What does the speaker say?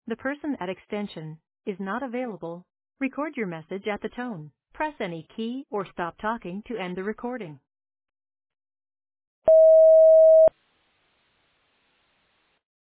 The person at extension is not available. Record your message at the tone. Press any key or stop talking to end the recording.